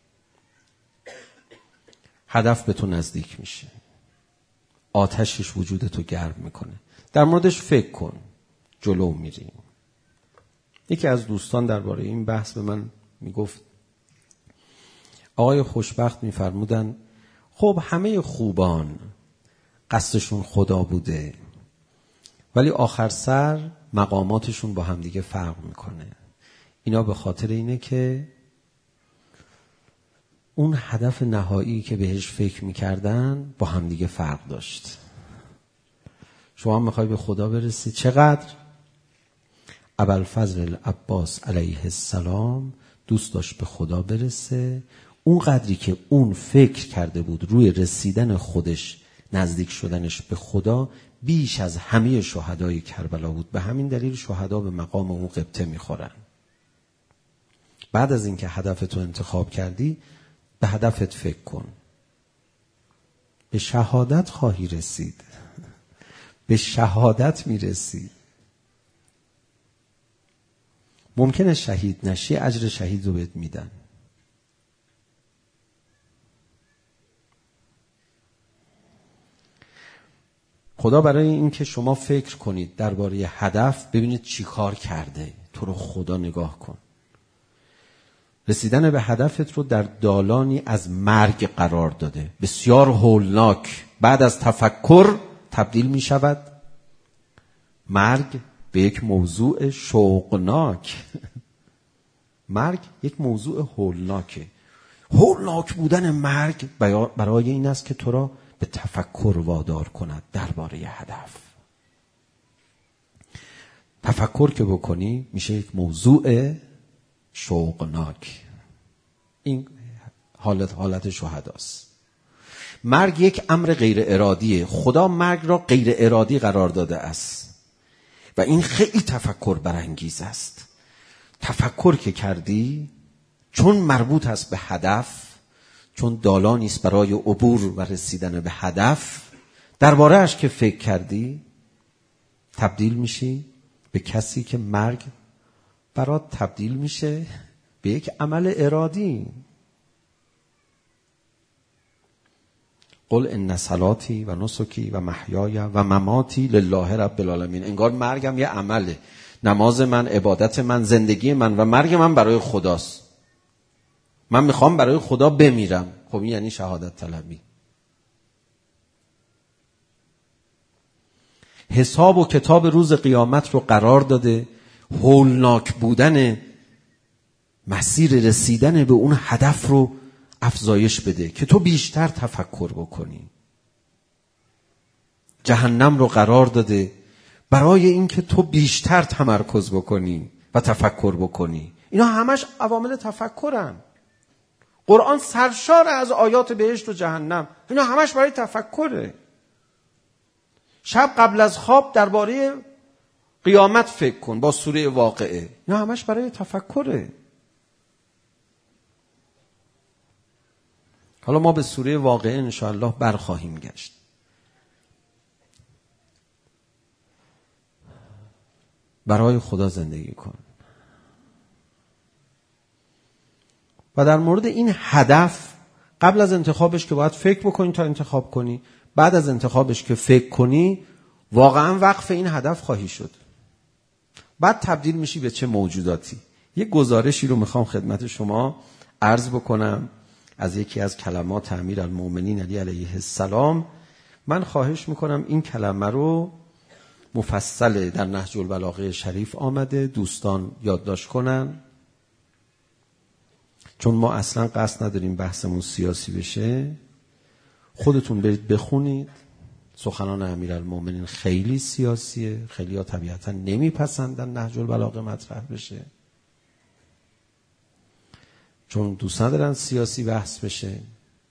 هدف به تو نزدیک میشه. آتشش وجودتو گرم میکنه. در موردش فکر کن، جلو میری. یکی از دوستان درباره این بحث به من میگفت، آقای خوشبخت میفرمودن خب همه خوبان قصدشون خدا بوده، ولی آخر سر مقاماتشون با همدیگه فرق میکنه. اینا به خاطر اینه که اون هدف نهایی که بهش فکر میکردن با همدیگه فرق داشت. شما هم میخوای به خدا برسی، چقدر؟ ابوالفضل العباس علیه السلام دوست داشت به خدا برسه، اون قدری که اون فکر کرده بود روی رسیدن خودش، نزدیک شدنش به خدا، بیش از همه شهدای کربلا بود. به همین دلیل شهدا به مقام اون غبطه میخورن. بعد از اینکه هدفتو انتخاب کردی، به هدفت فکر کن. به شهادت خواهی رسید، به شهادت میرسی. ممکنه شهید نشی، اجر شهید رو بهت میدن. خدا برای این که شما فکر کنید درباره هدف، ببینید چی کار کرده، تو رو خدا نگاه کن. رسیدن به هدفت رو در دالانی از مرگ قرار داده، بسیار هولناک. بعد از تفکر تبدیل می شود مرگ به یک موضوع شوقناک. مرگ یک موضوع هولناکه. هولناک بودن مرگ برای این است که تو را به تفکر وادار کند درباره هدف. تفکر که بکنی میشه یک موضوع شوقناک. این حالت حالت شهداست. مرگ یک امر غیر ارادیه. خدا مرگ را غیر ارادی قرار داده است و این خیلی تفکر برانگیز است. تفکر که کردی، چون مربوط است به هدف، چون دالانی است برای عبور و رسیدن به هدف، درباره اش که فکر کردی، تبدیل میشی به کسی که مرگ برات تبدیل میشه به یک عمل ارادی. قل ان صلاتی و نسکی و محیای و مماتی لله رب العالمین. انگار مرگم یه عمله. نماز من، عبادت من، زندگی من و مرگ من برای خداست. من میخوام برای خدا بمیرم. خب این یعنی شهادت طلبی. حساب و کتاب روز قیامت رو قرار داده، هولناک بودن مسیر رسیدن به اون هدف رو افزایش بده که تو بیشتر تفکر بکنی. جهنم رو قرار داده برای این که تو بیشتر تمرکز بکنی و تفکر بکنی. اینا همش عوامل تفکرن. قرآن سرشار از آیات بهشت و جهنم. اینا همش برای تفکره. شب قبل از خواب درباره قیامت فکر کن با سوره واقعه. اینا همش برای تفکره. حالا ما به سوره واقعه انشاءالله برخواهیم گشت. برای خدا زندگی کن. و در مورد این هدف، قبل از انتخابش که باید فکر بکنی تا انتخاب کنی، بعد از انتخابش که فکر کنی، واقعا وقف این هدف خواهی شد. بعد تبدیل میشی به چه موجوداتی. یه گزارشی رو میخوام خدمت شما عرض بکنم از یکی از کلمات امیرالمؤمنین علی علیه السلام. من خواهش میکنم این کلمه رو مفصل در نهج البلاغه شریف آمده، دوستان یادداشت کنن، چون ما اصلا قصد نداریم بحثمون سیاسی بشه. خودتون برید بخونید. سخنان امیرالمؤمنین خیلی سیاسیه، خیلی ها طبیعتا نمیپسندن نهج البلاغه مطرح بشه، چون دوست ندارن سیاسی بحث بشه.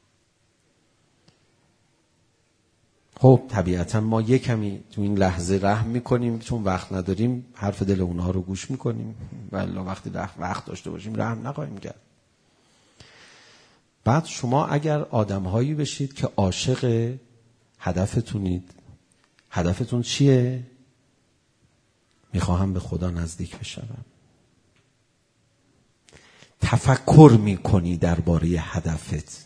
خب طبیعتا ما یک کمی تو این لحظه رحم میکنیم، چون وقت نداریم حرف دل اونها رو گوش میکنیم، والله وقتی وقت داشته باشیم رحم نخواهیم کرد. بعد شما اگر آدمهایی بشید که عاشق هدفتونید، هدفتون چیه؟ میخواهم به خدا نزدیک بشم. تفکر میکنی درباره هدفت.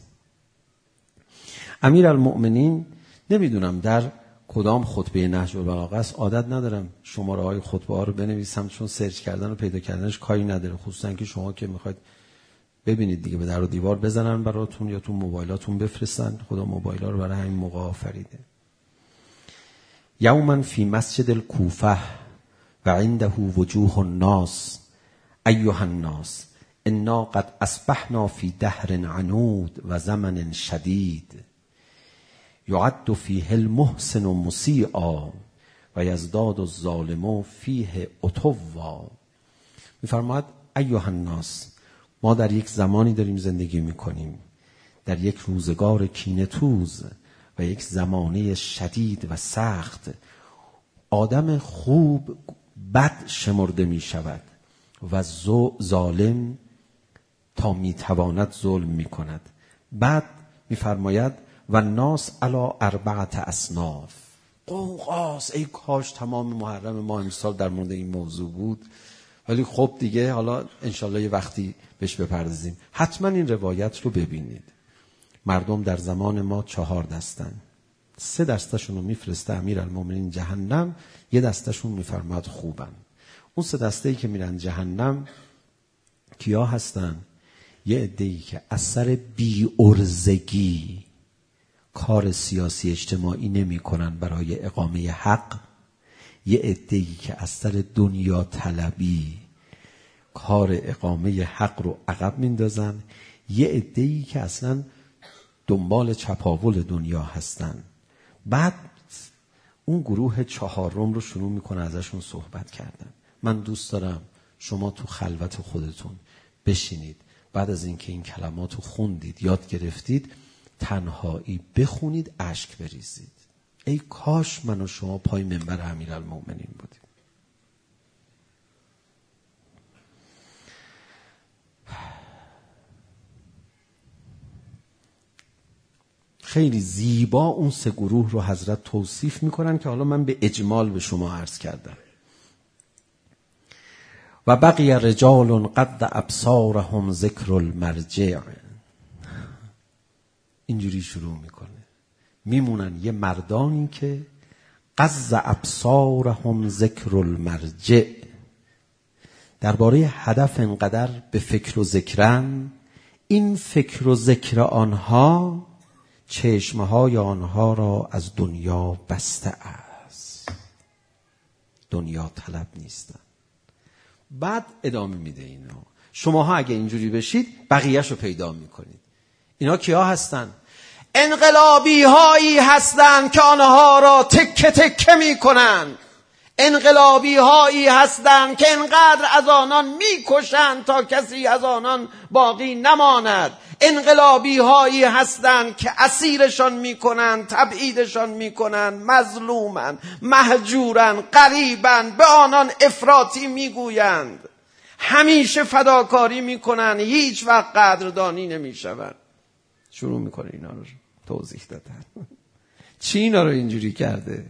امیرالمؤمنین نمیدونم در کدام خطبه نهج البلاغه است، عادت ندارم شماره های خطبه ها رو بنویسم، چون سرچ کردن و پیدا کردنش کاری نداره، خصوصا که شما که میخواید ببینید دیگه، به در و دیوار بزنن براتون یا تو موبایلاتون بفرستن. خدا موبایل ها رو برای همین موقع آفریده. یوما فی مسجد الکوفه و عنده وجوه الناس ایها الناس انا قد اصبحنا فی دهر عنود و زمن شدید یعد فیه المحسن مسیعا و یزداد الظالم فیه عتوا. میفرماید ایها الناس، ما در یک زمانی داریم زندگی میکنیم، در یک روزگار کینه توز و یک زمانه شدید و سخت. آدم خوب بد شمرده می شود و ظالم تا می تواند ظلم می کند. بعد می فرماید و ناس علی اربعت اصناف. قوقاس، ای کاش تمام محرم ما امسال در مورد این موضوع بود، ولی خب دیگه حالا انشالله یه وقتی بهش بپردازیم. حتما این روایت رو ببینید. مردم در زمان ما چهار دستن، سه دستشون رو میفرسته امیرالمومنین جهنم، یه دستشون میفرماد خوبن. اون سه دسته‌ای که میرن جهنم کیا هستن؟ یه عده‌ای که اثر بی‌عرضگی کار سیاسی اجتماعی نمی کنن برای اقامه حق، یه عده‌ای که اثر دنیا طلبی کار اقامه حق رو عقب میندازن، یه عده‌ای که اصلا دنبال چپاول دنیا هستن. بعد اون گروه چهارم رو شروع میکنه ازشون صحبت کردن. من دوست دارم شما تو خلوت خودتون بشینید، بعد از اینکه این کلمات رو خوندید، یاد گرفتید، تنهایی بخونید، اشک بریزید. ای کاش من و شما پای منبر امیرالمومنین بودیم. خیلی زیبا اون سه گروه رو حضرت توصیف میکنن که حالا من به اجمال به شما عرض کردم. و بقی رجال قد ابصارهم ذکر المرجع. اینجوری شروع میکنه، میمونن یه مردانی که قد ابصارهم ذکر المرجع، درباره هدف انقدر به فکر و ذکرن، این فکر و ذکر آنها چشمهای آنها را از دنیا بسته است، دنیا طلب نیستن. بعد ادامه میده اینا. شماها اگه اینجوری بشید بقیه‌شو رو پیدا میکنید. اینا کیا هستن؟ انقلابی هایی هستن که آنها را تکه تکه میکنن. انقلابی هایی هستند که انقدر از آنان میکشند تا کسی از آنان باقی نماند. انقلابی هایی هستند که اسیرشان میکنند، تبعیدشان میکنند، مظلومند، مهجورند، غریبند، به آنان افراطی میگویند، همیشه فداکاری میکنند، هیچ وقت قدردانی نمیشوند. شروع میکنه اینا رو توضیح دادن. چی اینا رو اینجوری کرده؟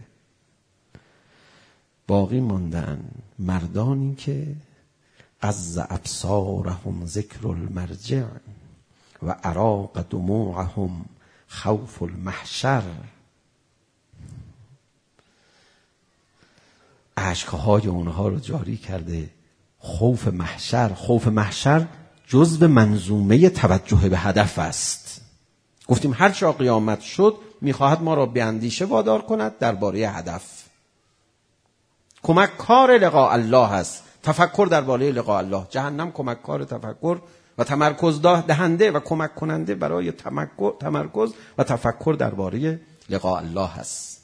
باقی ماندن مردانی که قز ابصارهم ذکر المرجع و اراق دموعهم خوف المحشر. اشکهای اونها رو جاری کرده خوف محشر. خوف محشر جزو منظومه توجه به هدف است. گفتیم هر چه قیامت شد میخواهد ما را به اندیشه وادار کند درباره هدف. کمک کار لقاء الله است، تفکر درباره لقاء الله. جهنم کمک کار تفکر و تمرکز دهنده و کمک کننده برای تمرکز و تفکر درباره لقاء الله است.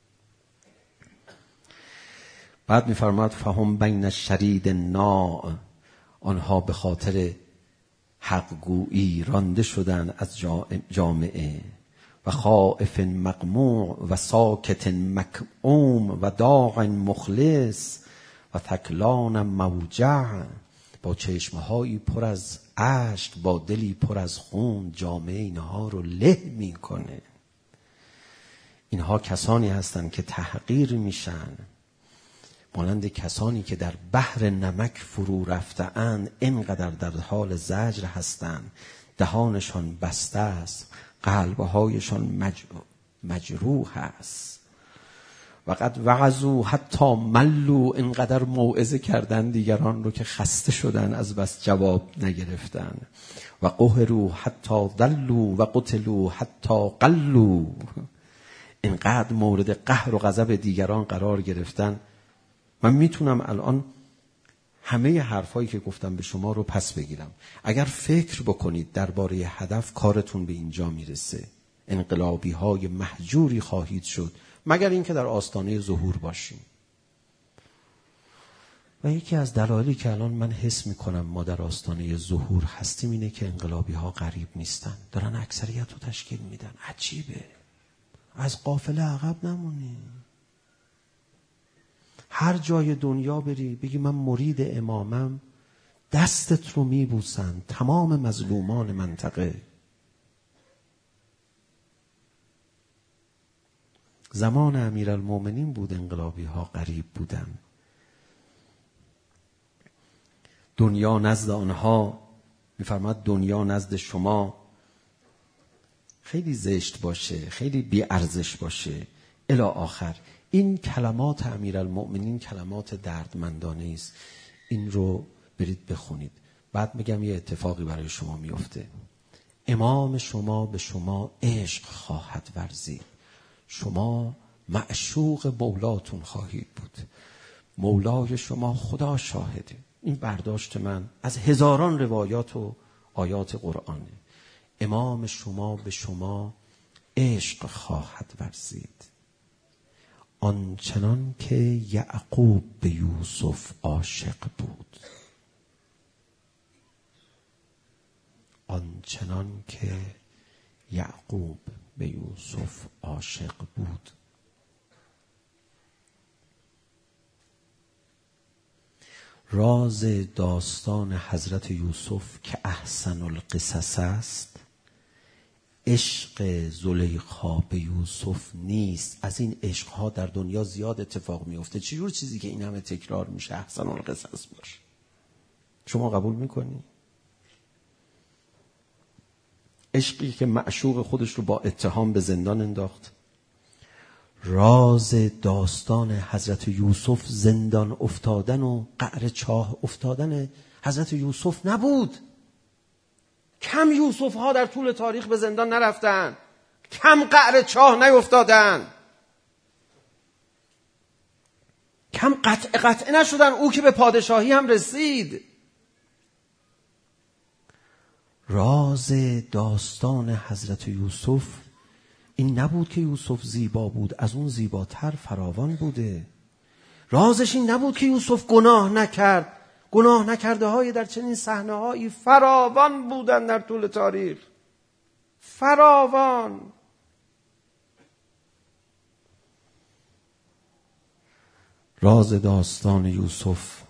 بعد می‌فرماد فهم بین الشرید الناع، آنها به خاطر حق گویی رانده شدن از جامعه، و خائف مقموع و ساکت مکعوم و داغ مخلص و تکلان موجع. با چشمهایی پر از اشک، با دلی پر از خون، جامعه اینها رو له میکنه. اینها کسانی هستند که تحقیر میشن، مانند کسانی که در بحر نمک فرو رفته اند، اینقدر در حال زجر هستند، دهانشان بسته است، قلبهایشان مجروح, مجروح است. و قد وعظوا حتی ملوا، اینقدر موعظه کردن دیگران رو که خسته شدن از بس جواب نگرفتن. و قهروا حتی ضلوا و قتلوا حتی قلوا، اینقدر مورد قهر و غضب دیگران قرار گرفتن. من میتونم الان همه حرفایی که گفتم به شما رو پس بگیرم. اگر فکر بکنید درباره هدف، کارتون به اینجا میرسه. انقلابی های مهجوری خواهید شد، مگر اینکه در آستانه ظهور باشیم. و یکی از دلایلی که الان من حس میکنم ما در آستانه ظهور هستیم اینه که انقلابی ها غریب نیستن، دارن اکثریت رو تشکیل میدن. عجیبه، از قافله عقب نمونیم. هر جای دنیا بری بگی من مرید امامم، دستت رو میبوسن تمام مظلومان منطقه. زمان امیرالمومنین بود انقلابی ها غریب بودن. دنیا نزد آنها، میفرماد دنیا نزد شما خیلی زشت باشه، خیلی بی ارزش باشه الی آخر. این کلمات امیرالمؤمنین کلمات دردمندانه است. این رو برید بخونید. بعد میگم یه اتفاقی برای شما میفته. امام شما به شما عشق خواهد ورزید، شما معشوق مولاتون خواهید بود، مولای شما خدا شاهده. این برداشت من از هزاران روایات و آیات قرآنه. امام شما به شما عشق خواهد ورزید، آنچنان که یعقوب به یوسف عاشق بود، آنچنان که یعقوب به یوسف عاشق بود. راز داستان حضرت یوسف که احسن القصص است، عشق زلیخا به یوسف نیست. از این عشقها در دنیا زیاد اتفاق میفته. چجور چیزی که این همه تکرار میشه احسن القصص باشه؟ شما قبول میکنی؟ عشقی که معشوق خودش رو با اتهام به زندان انداخت. راز داستان حضرت یوسف زندان افتادن و قعر چاه افتادن حضرت یوسف نبود. کم یوسف ها در طول تاریخ به زندان نرفتن، کم قعر چاه نیفتادن، کم قطع قطع نشدن. او که به پادشاهی هم رسید. راز داستان حضرت یوسف این نبود که یوسف زیبا بود، از اون زیباتر فراوان بوده. رازش این نبود که یوسف گناه نکرد، گناه نکرده های در چنین صحنه هایی فراوان بودن در طول تاریخ، فراوان. راز داستان یوسف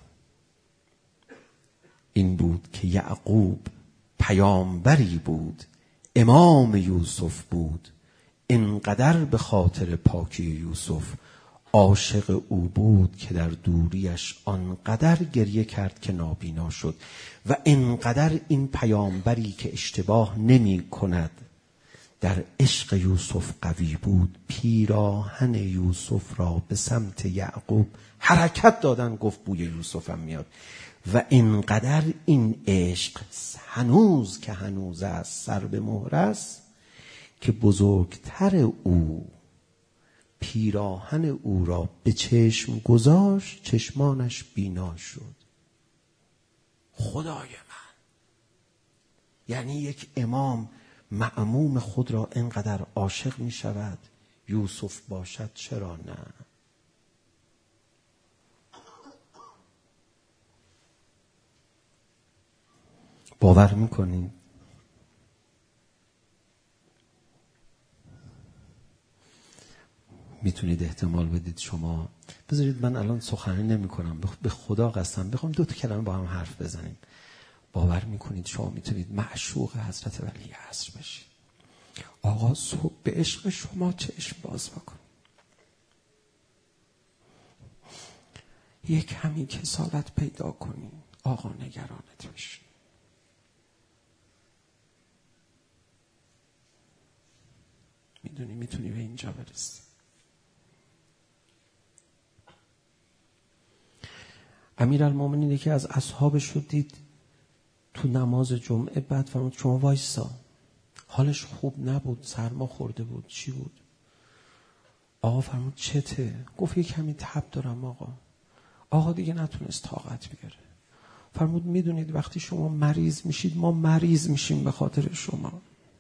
این بود که یعقوب پیامبری بود، امام یوسف بود. اینقدر به خاطر پاکی یوسف عاشق او بود که در دوریش آنقدر گریه کرد که نابینا شد. و اینقدر این پیامبری که اشتباه نمی کند در عشق یوسف قوی بود، پیراهن یوسف را به سمت یعقوب حرکت دادن، گفت بوی یوسف هم میاد. و اینقدر این عشق هنوز که هنوز است سر به مهر است که بزرگتر او پیراهن او را به چشم گذاشت، چشمانش بینا شد. خدای من، یعنی یک امام مأموم خود را اینقدر عاشق می شود؟ یوسف باشد چرا نه؟ باور میکنید؟ میتونید احتمال بدید شما. بذارید من الان سخنرانی نمی کنم، به خدا قسم بخوام دو تا کلمه با هم حرف بزنیم. باور میکنید شما میتونید معشوق حضرت ولی عصر بشید؟ آقا صبح به عشق شما چشم باز بکن، یک همین کسالت پیدا کنی، آقا نگرانت میشه. میدونی میتونی به اینجا برسی. امیرالمومنین که از اصحابش رو دید تو نماز جمعه، بعد فرمود شما وایسا. حالش خوب نبود، سرما خورده بود، چی بود؟ آقا فرمود چته؟ گفت یه کمی تب دارم آقا. آقا دیگه نتونست طاقت بیاره. فرمود میدونید وقتی شما مریض میشید ما مریض میشیم به خاطر شما.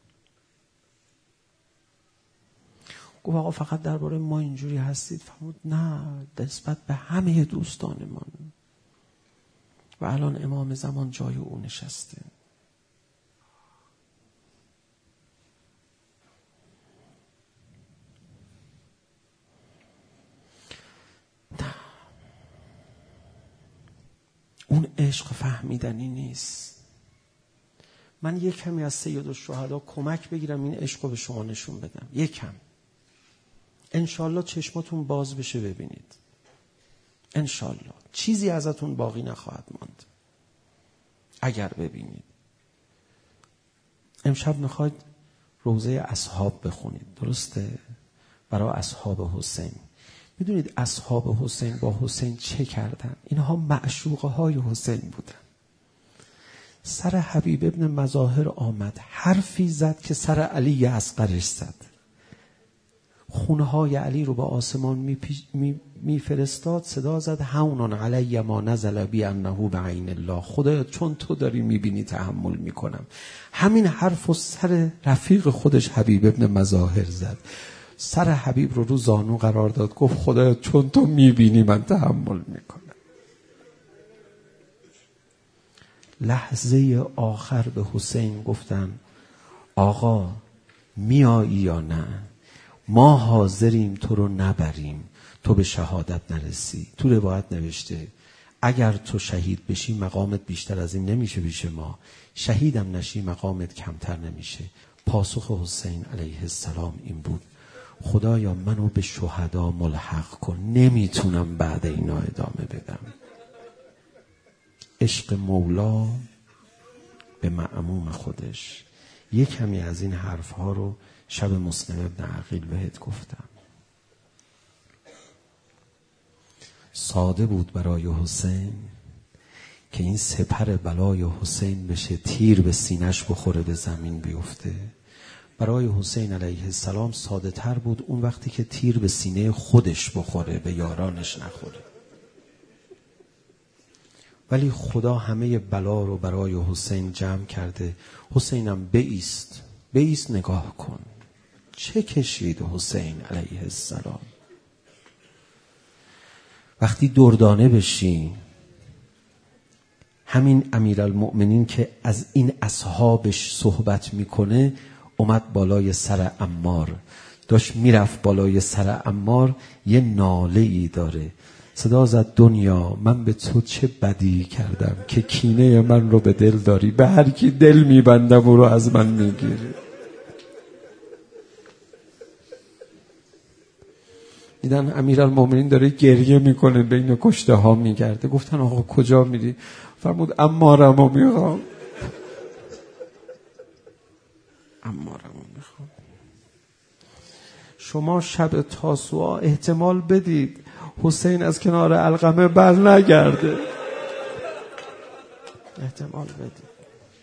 گفت آقا فقط درباره ما اینجوری هستید؟ فرمود نه، نسبت به همه دوستانمان. و الان امام زمان جای او نشسته. نه، اون عشق فهمیدنی نیست. من یک کمی از سیدالشهدا کمک بگیرم این عشق رو به شما نشون بدم، یک کم. انشالله چشماتون باز بشه ببینید. انشالله چیزی ازتون باقی نخواهد ماند اگر ببینید. امشب میخواید روضه اصحاب بخونید، درسته؟ برای اصحاب حسین. میدونید اصحاب حسین با حسین چه کردن؟ اینها معشوقه های حسین بودن. سر حبیب ابن مظاهر آمد، حرفی زد که سر علی اصغرش زد. خونه های علی رو به آسمان میفرستاد، می صدا زد هونان علی ما نزل بی انه بعین الله. خدا چون تو داری میبینی تحمل میکنم. همین حرف و سر رفیق خودش حبیب ابن مظاهر زد. سر حبیب رو رو زانو قرار داد، گفت خدا چون تو میبینی من تحمل میکنم. لحظه آخر به حسین گفتن آقا میایی یا نه؟ ما حاضریم تو رو نبریم، تو به شهادت نرسی. تو روایت نوشته اگر تو شهید بشی مقامت بیشتر از این نمیشه پیش ما، شهیدم نشی مقامت کمتر نمیشه. پاسخ حسین علیه السلام این بود خدایا منو به شهدا ملحق کن، نمیتونم بعد اینا ادامه بدم. عشق مولا به مأموم خودش. یک کمی از این حرفها رو شب مسلم ابن عقیل بهت گفتم. ساده بود برای حسین که این سپر بلای حسین بشه، تیر به سینش بخوره به زمین بیفته. برای حسین علیه السلام ساده تر بود اون وقتی که تیر به سینه خودش بخوره، به یارانش نخوره. ولی خدا همه بلا رو برای حسین جمع کرده. حسینم بایست، بایست نگاه کن چه کشید حسین علیه السلام. وقتی دردانه بشی، همین امیرالمؤمنین که از این اصحابش صحبت میکنه اومد بالای سر عمار، داشت میرفت بالای سر عمار، یه ناله ای داره، صدا زد دنیا من به تو چه بدی کردم که کینه من رو به دل داری، به هر کی دل میبندم او رو از من میگیری. دیدن امیرالمومنین داره گریه میکنه، بین کشته ها میگرده. گفتن آقا کجا میری؟ فرمود عمارمو میخوام، عمارمو میخوام. شما شب تاسوعا احتمال بدید حسین از کنار علقمه بر نگرده، احتمال بدید.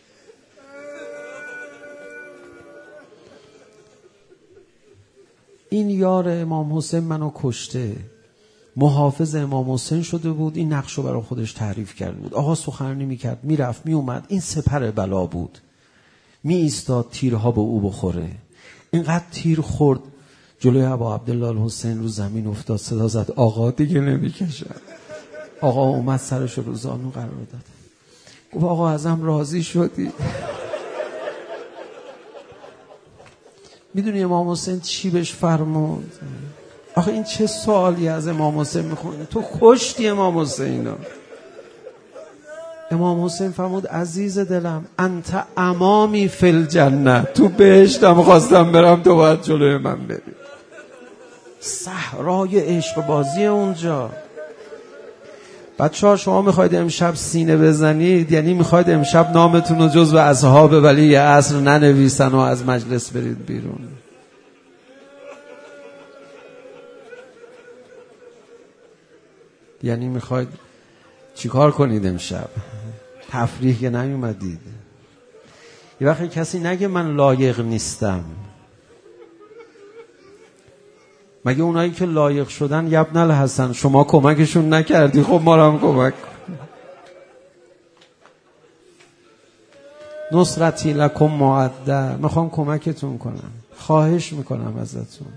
این یار امام حسین منو کشته، محافظ امام حسین شده بود، این نقشو برای خودش تعریف کرده بود. آقا سخنرانی میکرد، میرفت میومد، این سپر بلا بود. می ایستاد تیرها به او بخوره. اینقدر تیر خورد جلوی ابا عبدالله الحسین رو زمین افتاد، صدا زد آقا دیگه نمیکشه. آقا اومد سرش رو زانو قرار داد، گفت آقا ازم راضی شدی؟ میدونی امام حسین چی بهش فرمود؟ آخه این چه سوالی از امام حسین میخونه؟ تو کشتی امام حسین. امام حسین فرمود عزیز دلم انت امامی فی الجنه، تو بهشتم خواستم برم، تو باید جلوی من بری. صحرای عشق بازی اونجا. بچه ها شما میخواید امشب سینه بزنید، یعنی میخواید امشب نامتون رو جزو اصحاب ولی عصر ننویسن و از مجلس برید بیرون. یعنی میخواید چیکار کنید امشب؟ تفریح که نیومدید. یه وقتی کسی نگه من لایق نیستم، مگه اونایی که لایق شدن یبن الحسن شما کمکشون نکردی؟ خب ما رو هم کمک کن. نصرتی لکم معده، میخوام کمکتون کنم، خواهش میکنم ازتون.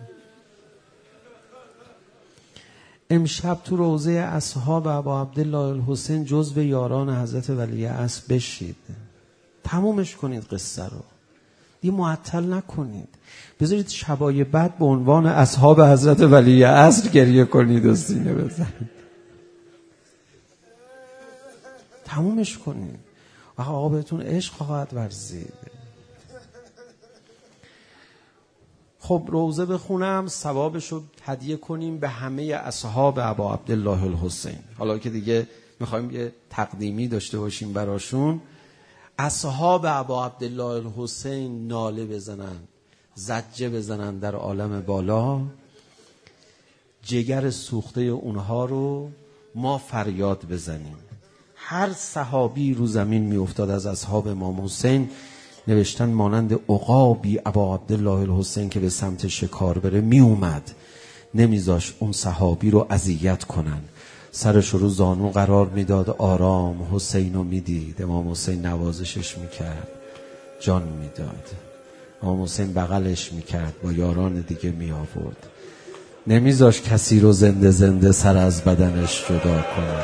امشب تو روضه اصحاب ابا عبدالله الحسین جزو یاران حضرت ولی عصر بشید، تمومش کنید قصه رو، دیگه معطل نکنید، بذارید شبای بعد به عنوان اصحاب حضرت ولی عصر گریه کنید و سینه بزنید، تمومش کنید. آقا بهتون عشق خواهد ورزید. خب روزه بخونم، ثوابشو هدیه کنیم به همه اصحاب ابا عبدالله الحسین. حالا که دیگه میخوایم یه تقدیمی داشته باشیم براشون، اصحاب ابا عبدالله الحسین ناله بزنن، زجه بزنن در عالم بالا، جگر سوخته اونها رو ما فریاد بزنیم. هر صحابی رو زمین می افتاد از اصحاب امام حسین، نوشتن مانند عقابی ابا عبدالله الحسین که به سمت شکار بره می اومد، نمیذاش اون صحابی رو اذیت کنن، سرش رو زانو قرار میداد، آرام حسین رو میدید، امام حسین نوازشش میکرد، جان میداد، امام حسین بغلش میکرد، با یاران دیگه می آورد، نمیذاش کسی رو زنده زنده سر از بدنش جدا کنه.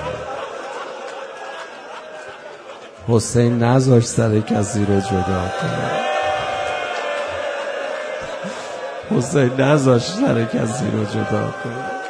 حسین نذاش سر کسی رو جدا کنه، حسین نذاش سر کسی رو جدا کنه.